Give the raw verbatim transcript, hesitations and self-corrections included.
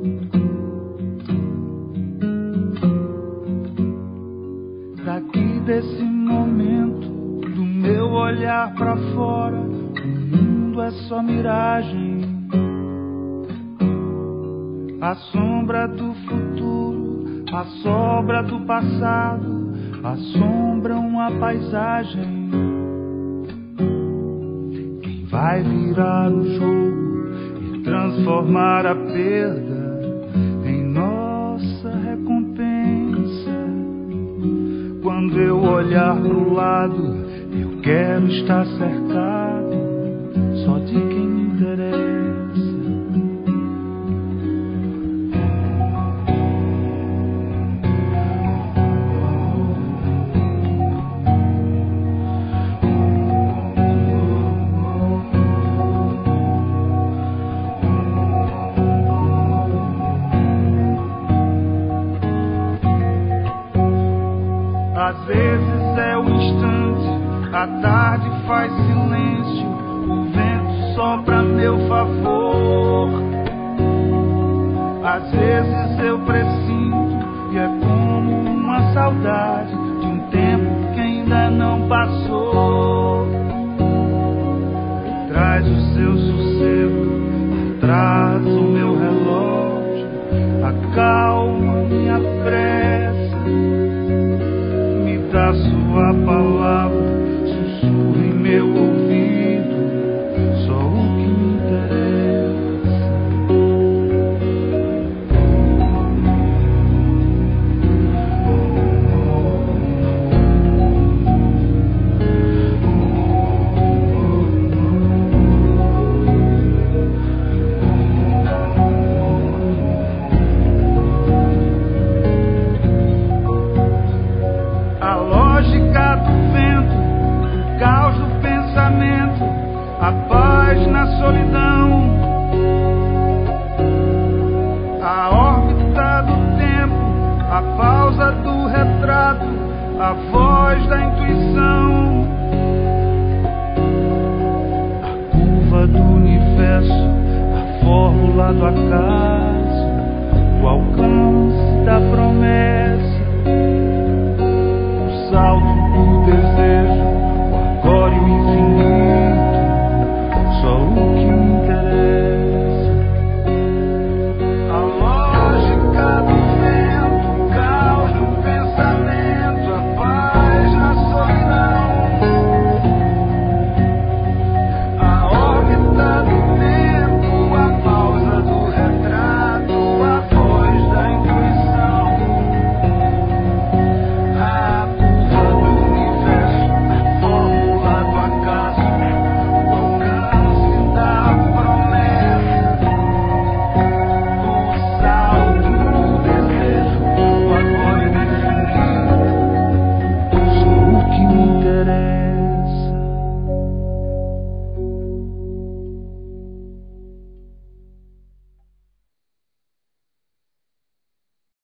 Daqui desse momento, do meu olhar pra fora, o mundo é só miragem. A sombra do futuro, a sobra do passado, assombram a paisagem. Quem vai virar o jogo e transformar a perda em nossa recompensa? Quando eu olhar pro lado, eu quero estar cercado só de quem me interessa. Às vezes é o instante, a tarde faz silêncio, o vento sopra a meu favor. Às vezes eu presinto e é como uma saudade de um tempo que ainda não passou. Traz o seu sossego, atrasa o meu relógio, acalma minha pressa. Da sua palavra, sussurra em meu ouvido só o que me interessa. A lógica do vento, o caos do pensamento, a paz na solidão, a órbita do tempo, a pausa do retrato, a voz da intuição, a curva do universo, a fórmula do acaso.